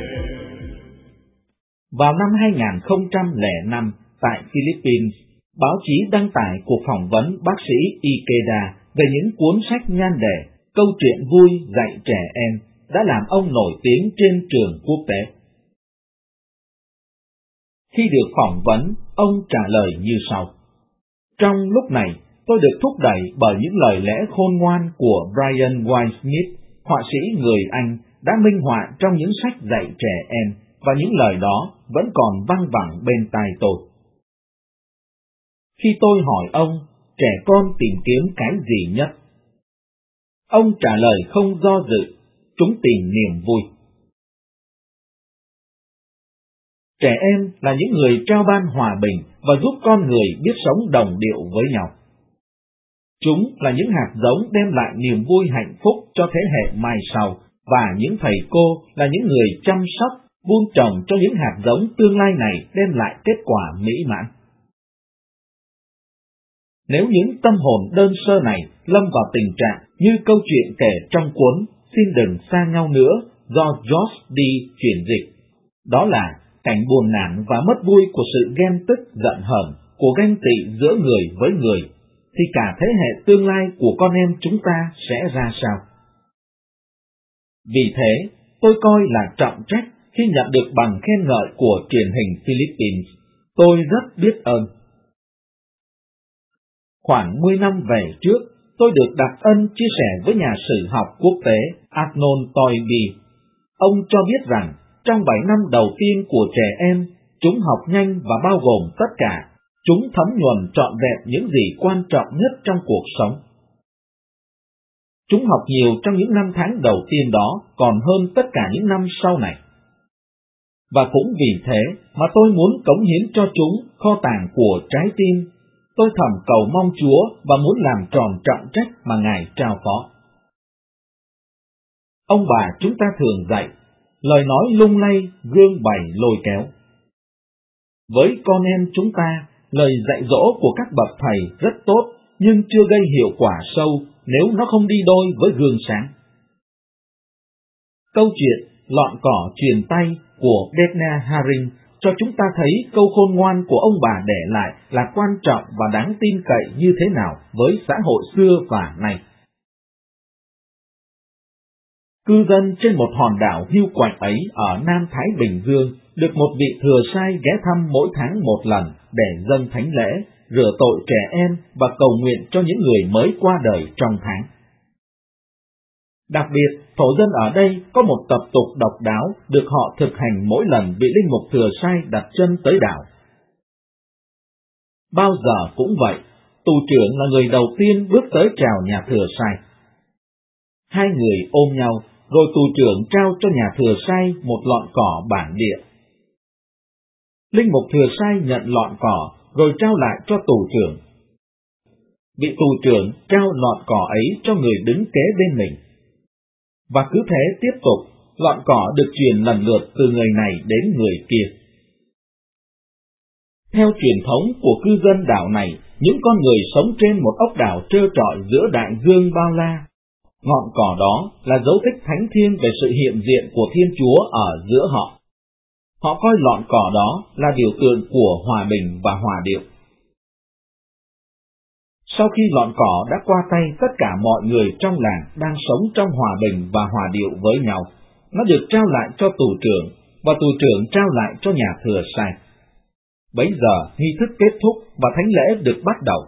Vào năm hai không không năm, tại Philippines, báo chí đăng tải cuộc phỏng vấn bác sĩ Ikeda về những cuốn sách nhan đề Câu chuyện vui dạy trẻ em đã làm ông nổi tiếng trên trường quốc tế. Khi được phỏng vấn, ông trả lời như sau. Trong lúc này, tôi được thúc đẩy bởi những lời lẽ khôn ngoan của Brian Wildsmith, họa sĩ người Anh, đã minh họa trong những sách dạy trẻ em, và những lời đó vẫn còn văng vẳng bên tai tôi. Khi tôi hỏi ông, trẻ con tìm kiếm cái gì nhất? Ông trả lời không do dự, chúng tìm niềm vui. Trẻ em là những người trao ban hòa bình và giúp con người biết sống đồng điệu với nhau. Chúng là những hạt giống đem lại niềm vui hạnh phúc cho thế hệ mai sau, và những thầy cô là những người chăm sóc, vun trồng cho những hạt giống tương lai này đem lại kết quả mỹ mãn. Nếu những tâm hồn đơn sơ này lâm vào tình trạng như câu chuyện kể trong cuốn Xin đừng xa nhau nữa do George D. chuyển dịch, đó là cảnh buồn nản và mất vui của sự ghen tức giận hờn, của ganh tị giữa người với người, thì cả thế hệ tương lai của con em chúng ta sẽ ra sao? Vì thế, tôi coi là trọng trách khi nhận được bằng khen ngợi của truyền hình Philippines. Tôi rất biết ơn. Khoảng mười năm về trước, tôi được đặc ân chia sẻ với nhà sử học quốc tế Arnold Toynbee. Ông cho biết rằng, trong bảy năm đầu tiên của trẻ em, chúng học nhanh và bao gồm tất cả. Chúng thấm nhuần trọn vẹn những gì quan trọng nhất trong cuộc sống. Chúng học nhiều trong những năm tháng đầu tiên đó còn hơn tất cả những năm sau này. Và cũng vì thế mà tôi muốn cống hiến cho chúng kho tàng của trái tim. Tôi thầm cầu mong Chúa và muốn làm tròn trọng trách mà Ngài trao phó. Ông bà chúng ta thường dạy, lời nói lung lay, gương bày lôi kéo. Với con em chúng ta, lời dạy dỗ của các bậc thầy rất tốt, nhưng chưa gây hiệu quả sâu nếu nó không đi đôi với gương sáng. Câu chuyện Lọn cỏ truyền tay của Dana Haring cho chúng ta thấy câu khôn ngoan của ông bà để lại là quan trọng và đáng tin cậy như thế nào với xã hội xưa và nay. Cư dân trên một hòn đảo hiu quạnh ấy ở Nam Thái Bình Dương được một vị thừa sai ghé thăm mỗi tháng một lần để dâng thánh lễ, rửa tội trẻ em và cầu nguyện cho những người mới qua đời trong tháng. Đặc biệt, thổ dân ở đây có một tập tục độc đáo được họ thực hành mỗi lần vị linh mục thừa sai đặt chân tới đảo. Bao giờ cũng vậy, tù trưởng là người đầu tiên bước tới chào nhà thừa sai. Hai người ôm nhau, rồi tù trưởng trao cho nhà thừa sai một lọn cỏ bản địa. Linh mục thừa sai nhận lọn cỏ, rồi trao lại cho tù trưởng. Vị tù trưởng trao lọn cỏ ấy cho người đứng kế bên mình. Và cứ thế tiếp tục, lọn cỏ được truyền lần lượt từ người này đến người kia. Theo truyền thống của cư dân đảo này, những con người sống trên một ốc đảo trơ trọi giữa đại dương bao la. Ngọn cỏ đó là dấu tích thánh thiêng về sự hiện diện của Thiên Chúa ở giữa họ. Họ coi lọn cỏ đó là biểu tượng của hòa bình và hòa điệu. Sau khi lọn cỏ đã qua tay tất cả mọi người trong làng đang sống trong hòa bình và hòa điệu với nhau, nó được trao lại cho tù trưởng, và tù trưởng trao lại cho nhà thừa sai. Bấy giờ nghi thức kết thúc và thánh lễ được bắt đầu.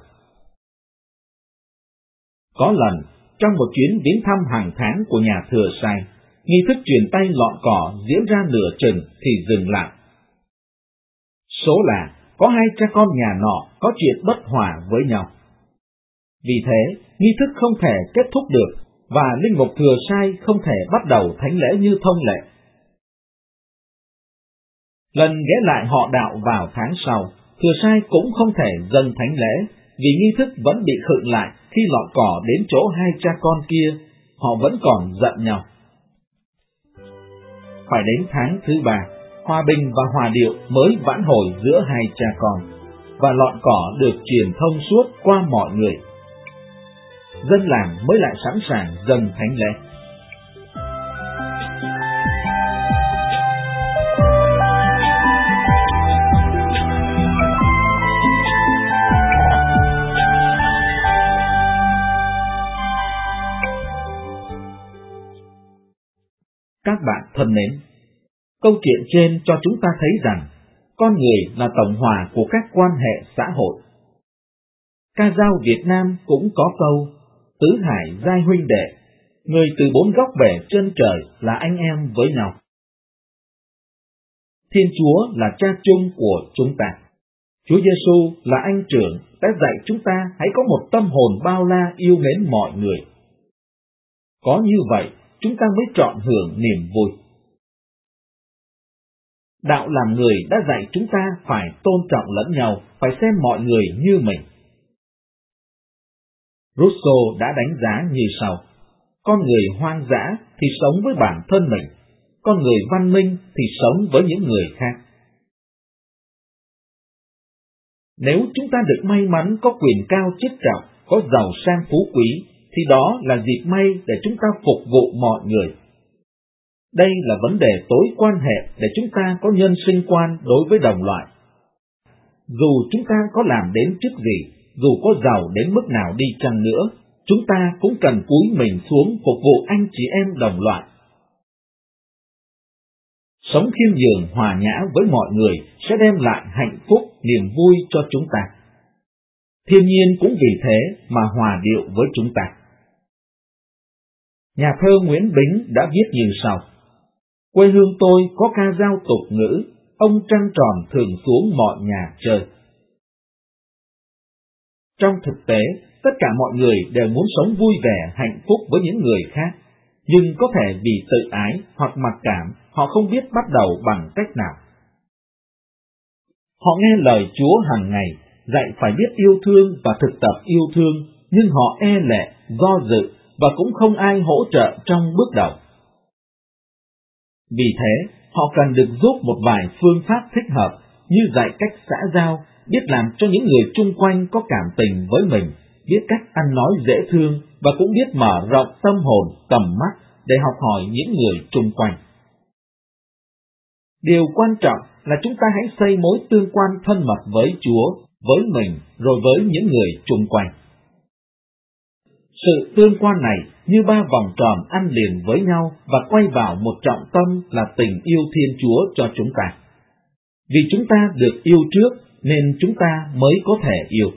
Có lần, trong một chuyến viếng thăm hàng tháng của nhà thừa sai, nghi thức truyền tay lọn cỏ diễn ra nửa chừng thì dừng lại. Số là có hai cha con nhà nọ có chuyện bất hòa với nhau. Vì thế, nghi thức không thể kết thúc được, và linh mục thừa sai không thể bắt đầu thánh lễ như thông lệ. Lần ghé lại họ đạo vào tháng sau, thừa sai cũng không thể dâng thánh lễ, vì nghi thức vẫn bị khựng lại khi lọn cỏ đến chỗ hai cha con kia, họ vẫn còn giận nhau. Phải đến tháng thứ ba, hòa bình và hòa điệu mới vãn hồi giữa hai cha con, và lọn cỏ được truyền thông suốt qua mọi người. Dân làng mới lại sẵn sàng dâng thánh lễ. Các bạn thân mến, câu chuyện trên cho chúng ta thấy rằng con người là tổng hòa của các quan hệ xã hội. Ca dao Việt Nam cũng có câu tứ hải giai huynh đệ, người từ bốn góc bể chân trời là anh em với nhau. Thiên Chúa là cha chung của chúng ta. Chúa Giêsu là anh trưởng đã dạy chúng ta hãy có một tâm hồn bao la yêu mến mọi người. Có như vậy, chúng ta mới trọn hưởng niềm vui. Đạo làm người đã dạy chúng ta phải tôn trọng lẫn nhau, phải xem mọi người như mình. Rousseau đã đánh giá như sau: con người hoang dã thì sống với bản thân mình, con người văn minh thì sống với những người khác. Nếu chúng ta được may mắn có quyền cao chức trọng, có giàu sang phú quý, thì đó là dịp may để chúng ta phục vụ mọi người. Đây là vấn đề tối quan hệ để chúng ta có nhân sinh quan đối với đồng loại. Dù chúng ta có làm đến chức gì, dù có giàu đến mức nào đi chăng nữa, chúng ta cũng cần cúi mình xuống phục vụ anh chị em đồng loại. Sống khiêm nhường hòa nhã với mọi người sẽ đem lại hạnh phúc, niềm vui cho chúng ta. Thiên nhiên cũng vì thế mà hòa điệu với chúng ta. Nhà thơ Nguyễn Bính đã viết như sau: quê hương tôi có ca dao tục ngữ, ông trăng tròn thường xuống mọi nhà chơi. Trong thực tế, tất cả mọi người đều muốn sống vui vẻ, hạnh phúc với những người khác, nhưng có thể vì tự ái hoặc mặc cảm, họ không biết bắt đầu bằng cách nào. Họ nghe lời Chúa hàng ngày, dạy phải biết yêu thương và thực tập yêu thương, nhưng họ e lệ, do dự, và cũng không ai hỗ trợ trong bước đầu. Vì thế, họ cần được giúp một vài phương pháp thích hợp, như dạy cách xã giao, biết làm cho những người chung quanh có cảm tình với mình, biết cách ăn nói dễ thương, và cũng biết mở rộng tâm hồn, tầm mắt để học hỏi những người chung quanh. Điều quan trọng là chúng ta hãy xây mối tương quan thân mật với Chúa, với mình, rồi với những người chung quanh. Sự tương quan này như ba vòng tròn ăn liền với nhau và quay vào một trọng tâm là tình yêu Thiên Chúa cho chúng ta. Vì chúng ta được yêu trước nên chúng ta mới có thể yêu.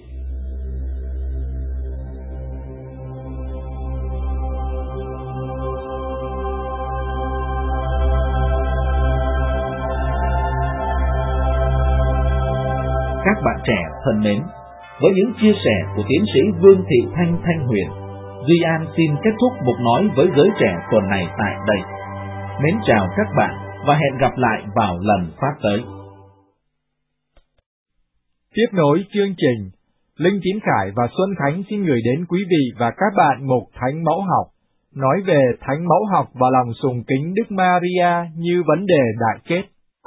Các bạn trẻ thân mến, Với những chia sẻ của tiến sĩ Vương Thị Thanh Thanh Huyền, Duy An xin kết thúc mục nói với giới trẻ tuần này tại đây. Mến chào các bạn và hẹn gặp lại vào lần phát tới. Tiếp nối chương trình, Linh Tín Khải và Xuân Khánh xin gửi đến quý vị và các bạn mục Thánh Mẫu Học, nói về Thánh Mẫu Học và lòng sùng kính Đức Maria như vấn đề đại kết.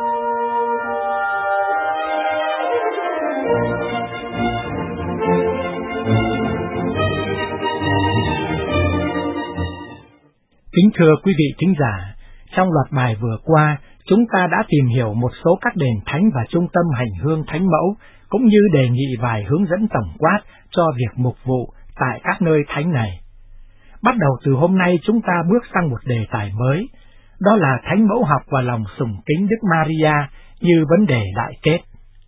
Kính thưa quý vị thính giả, trong loạt bài vừa qua, chúng ta đã tìm hiểu một số các đền thánh và trung tâm hành hương thánh mẫu, cũng như đề nghị vài hướng dẫn tổng quát cho việc mục vụ tại các nơi thánh này. Bắt đầu từ hôm nay chúng ta bước sang một đề tài mới, đó là Thánh Mẫu Học và lòng sùng kính Đức Maria như vấn đề đại kết.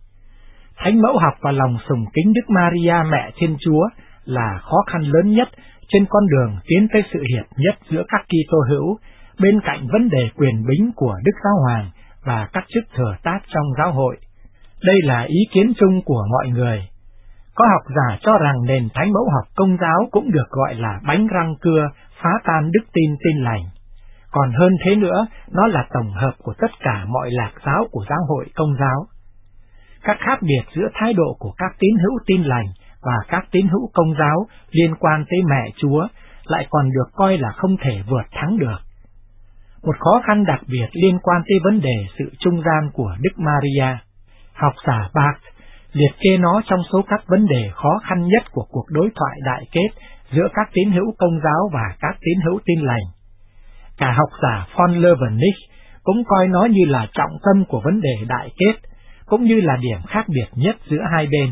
Thánh Mẫu Học và lòng sùng kính Đức Maria Mẹ Thiên Chúa là khó khăn lớn nhất trên con đường tiến tới sự hiệp nhất giữa các Kitô hữu, bên cạnh vấn đề quyền bính của Đức Giáo Hoàng và các chức thừa tác trong giáo hội. Đây là ý kiến chung của mọi người. Có học giả cho rằng nền Thánh Mẫu Học Công giáo cũng được gọi là bánh răng cưa phá tan đức tin tin lành. Còn hơn thế nữa, nó là tổng hợp của tất cả mọi lạc giáo của giáo hội Công giáo. Các khác biệt giữa thái độ của các tín hữu tin lành và các tín hữu Công giáo liên quan tới Mẹ Chúa lại còn được coi là không thể vượt thắng được. Một khó khăn đặc biệt liên quan tới vấn đề sự trung gian của Đức Maria. Học giả Barth liệt kê nó trong số các vấn đề khó khăn nhất của cuộc đối thoại đại kết giữa các tín hữu Công giáo và các tín hữu tin lành. Cả học giả von Leeuwenich cũng coi nó như là trọng tâm của vấn đề đại kết, cũng như là điểm khác biệt nhất giữa hai bên.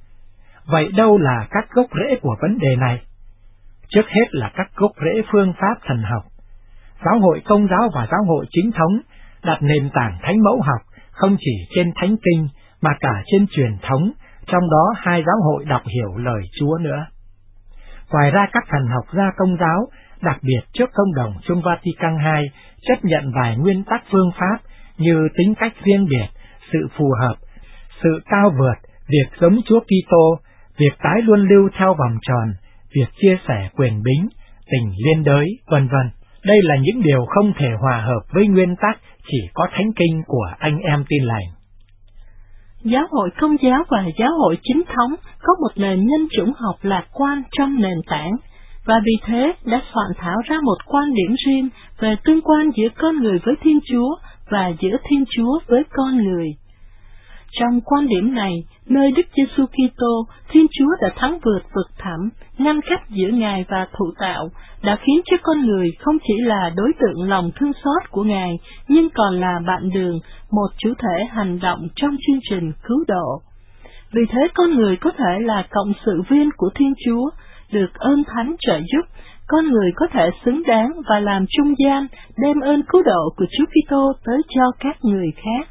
Vậy đâu là các gốc rễ của vấn đề này? Trước hết là các gốc rễ phương pháp thần học. Giáo hội Công giáo và giáo hội chính thống đặt nền tảng Thánh Mẫu Học không chỉ trên Thánh Kinh mà cả trên truyền thống, trong đó hai giáo hội đọc hiểu lời Chúa nữa. Ngoài ra các thần học gia Công giáo, đặc biệt trước Công đồng Chung Vatican hai, chấp nhận vài nguyên tắc phương pháp như tính cách riêng biệt, sự phù hợp, sự cao vượt, việc giống Chúa Kitô, việc tái luân lưu theo vòng tròn, việc chia sẻ quyền bính, tình liên đới, vân vân. Đây là những điều không thể hòa hợp với nguyên tắc chỉ có Thánh Kinh của anh em tin lành. Giáo hội Công giáo và giáo hội chính thống có một nền nhân chủng học lạc quan trong nền tảng, và vì thế đã soạn thảo ra một quan điểm riêng về tương quan giữa con người với Thiên Chúa và giữa Thiên Chúa với con người. Trong quan điểm này, nơi Đức Giêsu Kitô, Thiên Chúa đã thắng vượt vực thẳm, ngăn cách giữa Ngài và thụ tạo, đã khiến cho con người không chỉ là đối tượng lòng thương xót của Ngài, nhưng còn là bạn đường, một chủ thể hành động trong chương trình cứu độ. Vì thế con người có thể là cộng sự viên của Thiên Chúa, được ơn thánh trợ giúp, con người có thể xứng đáng và làm trung gian đem ơn cứu độ của Chúa Kitô tới cho các người khác.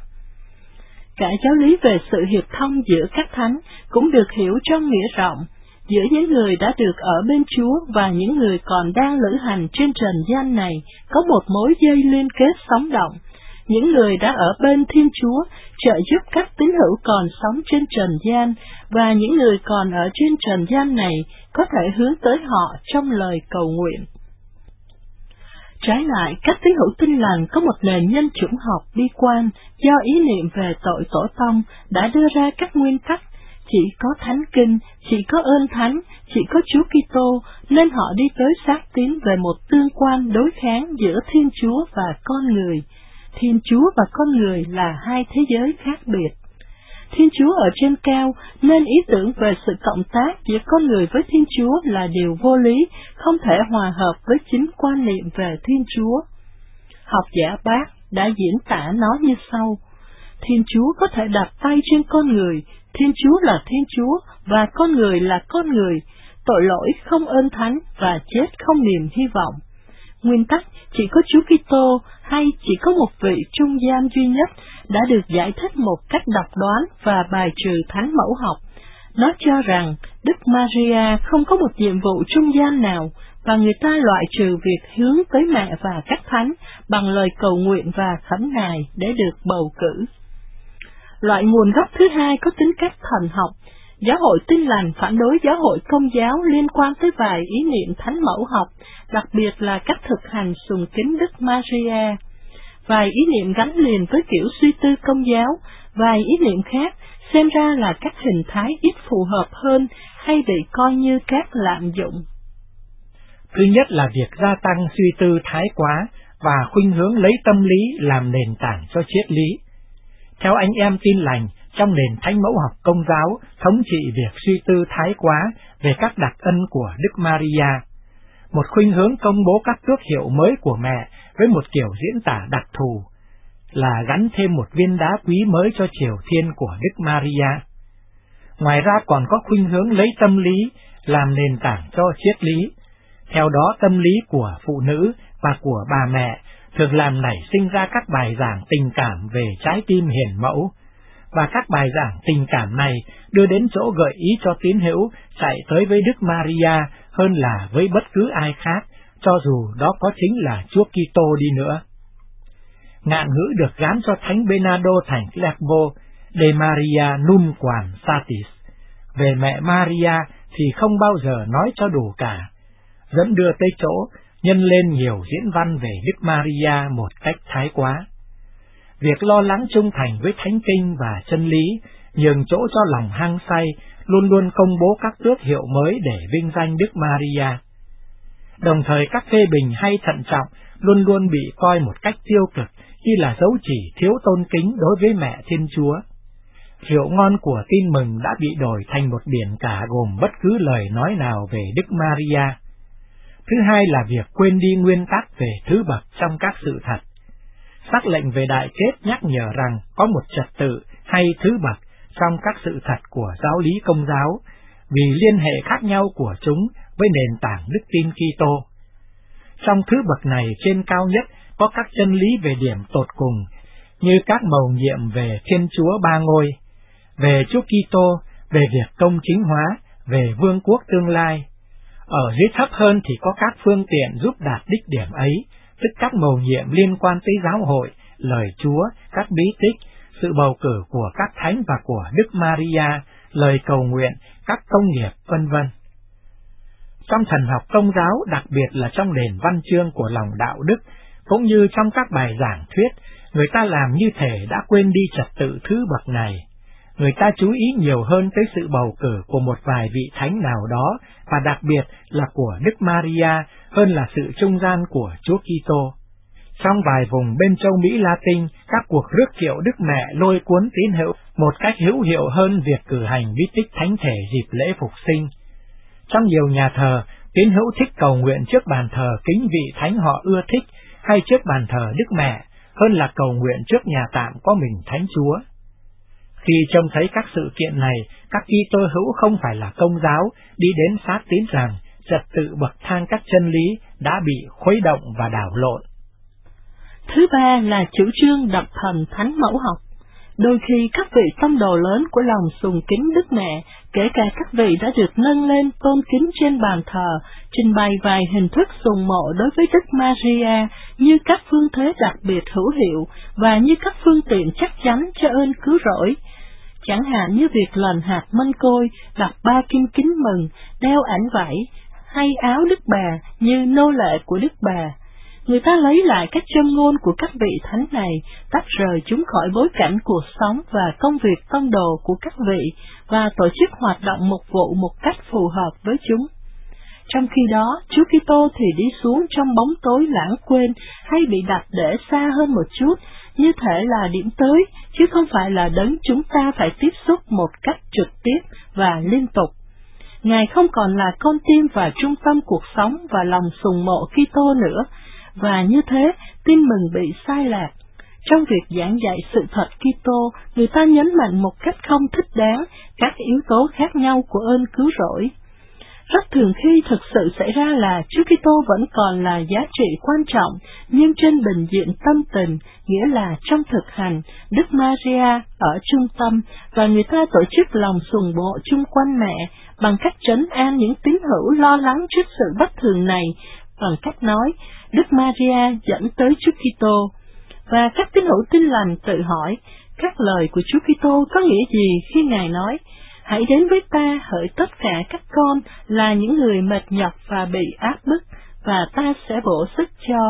Cả giáo lý về sự hiệp thông giữa các thánh cũng được hiểu trong nghĩa rộng, giữa những người đã được ở bên Chúa và những người còn đang lữ hành trên trần gian này có một mối dây liên kết sống động. Những người đã ở bên Thiên Chúa trợ giúp các tín hữu còn sống trên trần gian, và những người còn ở trên trần gian này có thể hướng tới họ trong lời cầu nguyện. Trái lại, các tín hữu tin lành có một nền nhân chủng học bi quan do ý niệm về tội tổ tông đã đưa ra các nguyên tắc: chỉ có Thánh Kinh, chỉ có ơn thánh, chỉ có Chúa Kitô, nên họ đi tới xác tín về một tương quan đối kháng giữa Thiên Chúa và con người. Thiên Chúa và con người là hai thế giới khác biệt. Thiên Chúa ở trên cao, nên ý tưởng về sự cộng tác giữa con người với Thiên Chúa là điều vô lý, không thể hòa hợp với chính quan niệm về Thiên Chúa. Học giả Barth đã diễn tả nó như sau: Thiên Chúa có thể đặt tay trên con người, Thiên Chúa là Thiên Chúa và con người là con người, tội lỗi không ơn thánh và chết không niềm hy vọng. Nguyên tắc chỉ có Chúa Kitô hay chỉ có một vị trung gian duy nhất đã được giải thích một cách độc đoán và bài trừ Thánh Mẫu Học. Nó cho rằng Đức Maria không có một nhiệm vụ trung gian nào, và người ta loại trừ việc hướng tới mẹ và các thánh bằng lời cầu nguyện và khấn nài để được bầu cử. Loại nguồn gốc thứ hai có tính cách thần học, Giáo hội Tin Lành phản đối giáo hội Công giáo liên quan tới vài ý niệm thánh mẫu học, đặc biệt là cách thực hành sùng kính Đức Maria. Vài ý niệm gắn liền với kiểu suy tư Công giáo, vài ý niệm khác xem ra là các hình thái ít phù hợp hơn hay bị coi như các lạm dụng. Thứ nhất là việc gia tăng suy tư thái quá và khuynh hướng lấy tâm lý làm nền tảng cho triết lý. Theo anh em Tin Lành, trong nền thánh mẫu học Công giáo thống trị việc suy tư thái quá về các đặc ân của Đức Maria. Một khuynh hướng công bố các tước hiệu mới của mẹ với một kiểu diễn tả đặc thù là gắn thêm một viên đá quý mới cho triều thiên của Đức Maria. Ngoài ra còn có khuynh hướng lấy tâm lý làm nền tảng cho triết lý. Theo đó, tâm lý của phụ nữ và của bà mẹ thường làm nảy sinh ra các bài giảng tình cảm về trái tim hiền mẫu, và các bài giảng tình cảm này đưa đến chỗ gợi ý cho tín hữu chạy tới với Đức Maria hơn là với bất cứ ai khác, cho dù đó có chính là Chúa Kitô đi nữa. Ngạn ngữ được gán cho Thánh Bernardo thành Clairvaux, De Maria Nunquam Satis, về mẹ Maria thì không bao giờ nói cho đủ cả, dẫn đưa tới chỗ nhân lên nhiều diễn văn về Đức Maria một cách thái quá. Việc lo lắng trung thành với thánh kinh và chân lý, nhường chỗ cho lòng hăng say, luôn luôn công bố các tước hiệu mới để vinh danh Đức Maria. Đồng thời các phê bình hay thận trọng luôn luôn bị coi một cách tiêu cực khi là dấu chỉ thiếu tôn kính đối với mẹ Thiên Chúa. Rượu ngon của tin mừng đã bị đổi thành một biển cả gồm bất cứ lời nói nào về Đức Maria. Thứ hai là việc quên đi nguyên tắc về thứ bậc trong các sự thật. Sắc lệnh về đại kết nhắc nhở rằng có một trật tự hay thứ bậc trong các sự thật của giáo lý Công giáo, vì liên hệ khác nhau của chúng với nền tảng đức tin Kitô. Trong thứ bậc này trên cao nhất có các chân lý về điểm tột cùng, như các mầu nhiệm về Thiên Chúa ba ngôi, về Chúa Kitô, về việc công chính hóa, về vương quốc tương lai. Ở dưới thấp hơn thì có các phương tiện giúp đạt đích điểm ấy, tức các mầu nhiệm liên quan tới giáo hội, lời Chúa, các bí tích, sự bầu cử của các thánh và của Đức Maria, lời cầu nguyện, các công nghiệp, vân vân. Trong thần học Công giáo, đặc biệt là trong nền văn chương của lòng đạo đức, cũng như trong các bài giảng thuyết, người ta làm như thể đã quên đi trật tự thứ bậc này. Người ta chú ý nhiều hơn tới sự bầu cử của một vài vị thánh nào đó, và đặc biệt là của Đức Maria, hơn là sự trung gian của Chúa Kitô. Trong vài vùng bên châu Mỹ Latin, các cuộc rước kiệu Đức Mẹ lôi cuốn tín hữu một cách hữu hiệu hơn việc cử hành bí tích thánh thể dịp lễ phục sinh. Trong nhiều nhà thờ, tín hữu thích cầu nguyện trước bàn thờ kính vị thánh họ ưa thích hay trước bàn thờ Đức Mẹ, hơn là cầu nguyện trước nhà tạm có mình Thánh Chúa. Khi trông thấy các sự kiện này, các Kitô hữu không phải là Công giáo đi đến xác tín rằng trật tự bậc thang các chân lý đã bị khuấy động và đảo lộn. Thứ ba là chủ trương độc thần thánh mẫu học. Đôi khi các vị tông đồ lớn của lòng sùng kính Đức Mẹ, kể cả các vị đã được nâng lên tôn kính trên bàn thờ, trình bày vài hình thức sùng mộ đối với Đức Maria như các phương thế đặc biệt hữu hiệu và như các phương tiện chắc chắn cho ơn cứu rỗi. Chẳng hạn như việc lần hạt mân côi, đặt ba kim kính mừng, đeo ảnh vải, hay áo Đức Bà như nô lệ của Đức Bà. Người ta lấy lại các châm ngôn của các vị thánh này, tách rời chúng khỏi bối cảnh cuộc sống và công việc tông đồ của các vị, và tổ chức hoạt động mục vụ một cách phù hợp với chúng. Trong khi đó, Chúa Kitô thì đi xuống trong bóng tối lãng quên hay bị đặt để xa hơn một chút, như thể là điểm tới, chứ không phải là đấng chúng ta phải tiếp xúc một cách trực tiếp và liên tục. Ngài không còn là con tim và trung tâm cuộc sống và lòng sùng mộ Kitô nữa, và như thế, tin mừng bị sai lạc. Trong việc giảng dạy sự thật Kitô, người ta nhấn mạnh một cách không thích đáng các yếu tố khác nhau của ơn cứu rỗi. Rất thường khi thực sự xảy ra là Chúa Kitô vẫn còn là giá trị quan trọng, nhưng trên bình diện tâm tình, nghĩa là trong thực hành, Đức Maria ở trung tâm, và người ta tổ chức lòng sùng mộ chung quanh mẹ bằng cách trấn an những tín hữu lo lắng trước sự bất thường này, bằng cách nói, Đức Maria dẫn tới Chúa Kitô. Và các tín hữu tin lành tự hỏi, các lời của Chúa Kitô có nghĩa gì khi Ngài nói, hãy đến với ta hỡi tất cả các con là những người mệt nhọc và bị áp bức, và ta sẽ bổ sức cho.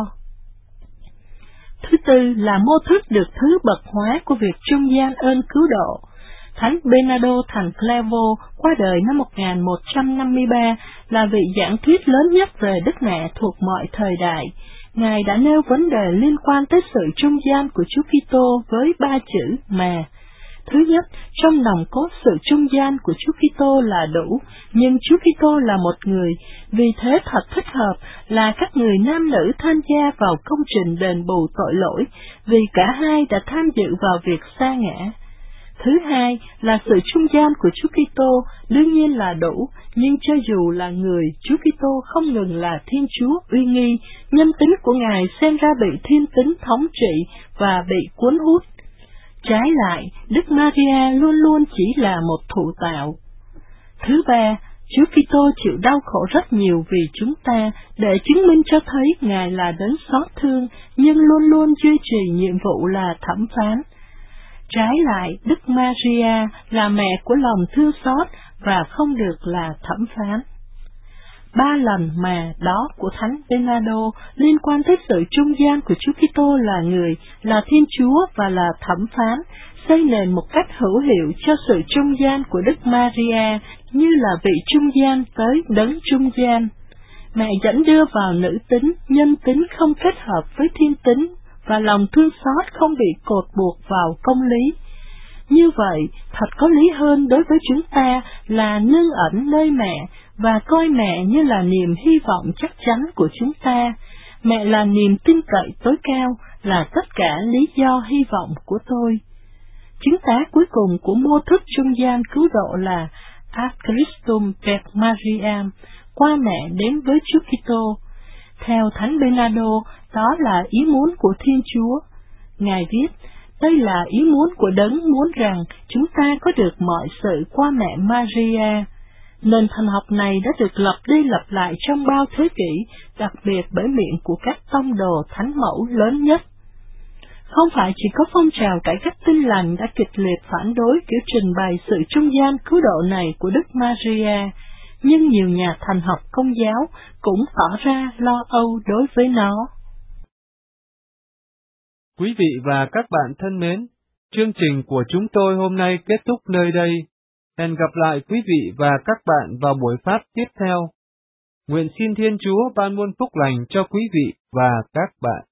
Thứ tư là mô thức được thứ bậc hóa của việc trung gian ơn cứu độ. Thánh Bernardo thành Clairvaux qua đời năm một nghìn một trăm năm mươi ba là vị giảng thuyết lớn nhất về Đức Mẹ thuộc mọi thời đại. Ngài đã nêu vấn đề liên quan tới sự trung gian của Chúa Kitô với ba chữ mà. Thứ nhất, trong nòng cốt sự trung gian của Chúa Kitô là đủ, nhưng Chúa Kitô là một người, vì thế thật thích hợp là các người nam nữ tham gia vào công trình đền bù tội lỗi, vì cả hai đã tham dự vào việc sa ngã. Thứ hai là sự trung gian của Chúa Kitô đương nhiên là đủ, nhưng cho dù là người, Chúa Kitô không ngừng là Thiên Chúa uy nghi, nhân tính của Ngài xem ra bị thiên tính thống trị và bị cuốn hút. Trái lại, Đức Maria luôn luôn chỉ là một thụ tạo. Thứ ba, Chúa Kitô chịu đau khổ rất nhiều vì chúng ta, để chứng minh cho thấy Ngài là đấng xót thương, nhưng luôn luôn duy trì nhiệm vụ là thẩm phán. Trái lại, Đức Maria là mẹ của lòng thương xót và không được là thẩm phán. Ba lần mà đó của Thánh Bernardo liên quan tới sự trung gian của Chúa Kitô là người, là Thiên Chúa và là thẩm phán, xây nền một cách hữu hiệu cho sự trung gian của Đức Maria như là vị trung gian tới đấng trung gian. Mẹ dẫn đưa vào nữ tính, nhân tính không kết hợp với thiên tính, và lòng thương xót không bị cột buộc vào công lý. Như vậy, thật có lý hơn đối với chúng ta là nương ẩn nơi mẹ, và coi mẹ như là niềm hy vọng chắc chắn của chúng ta. Mẹ là niềm tin cậy tối cao, là tất cả lý do hy vọng của tôi. Chứng tá cuối cùng của mô thức trung gian cứu độ là Ad Christum per Mariam, qua mẹ đến với Chúa Kitô. Theo Thánh Bernardo, đó là ý muốn của Thiên Chúa. Ngài viết, đây là ý muốn của đấng muốn rằng chúng ta có được mọi sự qua mẹ Maria. Nền thần học này đã được lặp đi lặp lại trong bao thế kỷ, đặc biệt bởi miệng của các tông đồ thánh mẫu lớn nhất. Không phải chỉ có phong trào cải cách Tin lành đã kịch liệt phản đối kiểu trình bày sự trung gian cứu độ này của Đức Maria, nhưng nhiều nhà thần học Công giáo cũng tỏ ra lo âu đối với nó. Quý vị và các bạn thân mến, chương trình của chúng tôi hôm nay kết thúc nơi đây. Hẹn gặp lại quý vị và các bạn vào buổi phát tiếp theo. Nguyện xin Thiên Chúa ban muôn phúc lành cho quý vị và các bạn.